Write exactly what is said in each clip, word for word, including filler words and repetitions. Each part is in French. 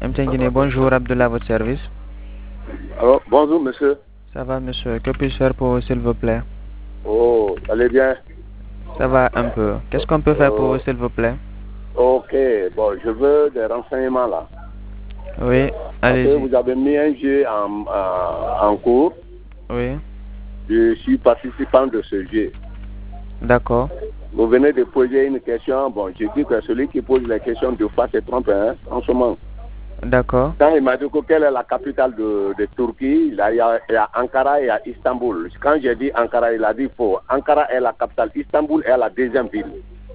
M T N Guinée, bonjour, Abdullah, à votre service. Alors, bonjour, monsieur. Ça va, monsieur. Que puis-je faire pour vous, s'il vous plaît? Oh, allez bien. Ça va un peu. Qu'est-ce qu'on peut faire pour vous, s'il vous plaît? Ok, bon, je veux des renseignements là. Oui, Parce que allez-y. vous avez mis un jeu en, en, en cours. Oui, Je suis participant de ce jeu. d'accord. Vous venez de poser une question. Bon, je dis que celui qui pose la question deux fois se trompe, hein, en ce moment. D'accord. Quand il m'a dit que quelle est la capitale de, de Turquie, il y, a, il y a Ankara et il y a Istanbul. Quand j'ai dit Ankara, il a dit faux. Ankara est la capitale, Istanbul est la deuxième ville.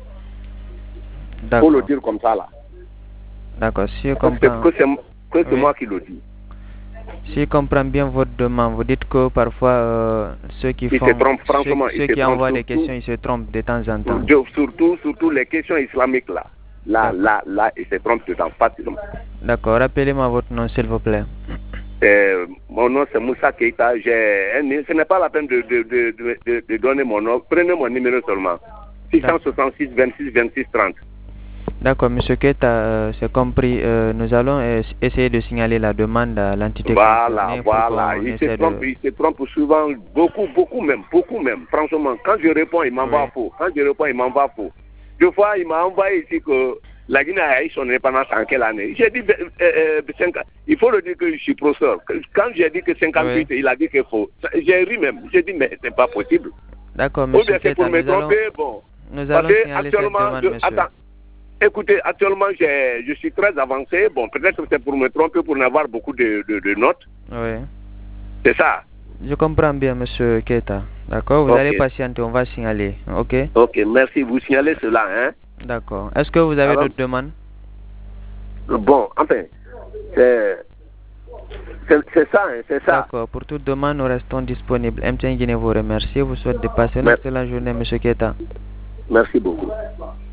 Il faut le dire comme ça là. D'accord, si je Parce comprends. que c'est que c'est Oui. moi qui le dis. Si je comprends bien votre demande, vous dites que parfois euh, ceux qui Ils font, se trompent, ceux, franchement, ceux ils se qui trompent envoient des surtout, questions, ils se trompent de temps en temps. surtout, surtout les questions islamiques là. Là, D'accord. là, là, ils se trompent dedans, facilement. D'accord, rappelez-moi votre nom, s'il vous plaît. Euh, mon nom c'est Moussa Keita. J'ai un- ce n'est pas la peine de, de, de, de, de- de donner mon nom. Prenez mon numéro seulement. six cent soixante-six vingt-six vingt-six trente. D'accord, monsieur Keita, euh, c'est compris. Euh, nous allons euh, essayer de signaler la demande à l'entité Voilà, concernée pour voilà. qu'on Il se essaie trompe, de... il se trompe souvent, beaucoup, beaucoup même, beaucoup même. Franchement, quand je réponds, il m'envoie Oui. faux. Quand je réponds, il m'envoie faux. Deux fois, il m'a envoyé ici que la Guinée a eu son indépendance en quelle année? J'ai dit, euh, euh, cinq, il faut le dire que je suis professeur. Quand j'ai dit que cinquante-huit, Oui. il a dit que faux. J'ai ri même. J'ai dit, mais c'est pas possible. D'accord, Ou monsieur bien c'est pour Keita, me nous allons, tromper, bon. nous Parce allons que signaler cette actuellement, demande, je, monsieur. attends, écoutez, actuellement, j'ai- je suis très avancé. Bon, peut-être que c'est pour me tromper, pour n'avoir beaucoup de, de, de notes. Oui. C'est ça. Je comprends bien, monsieur Keita. D'accord, vous Ok. allez patienter, on va signaler. Ok? Ok, merci. Vous signalez cela, hein? D'accord. Est-ce que vous avez Alors, d'autres demandes? bon, enfin, c'est c'est- c'est ça, hein, c'est ça. D'accord. Pour toute demande, nous restons disponibles. M T N Guinée vous remercie. Vous souhaite de passer une Mer- excellente journée, monsieur Keita. Merci beaucoup.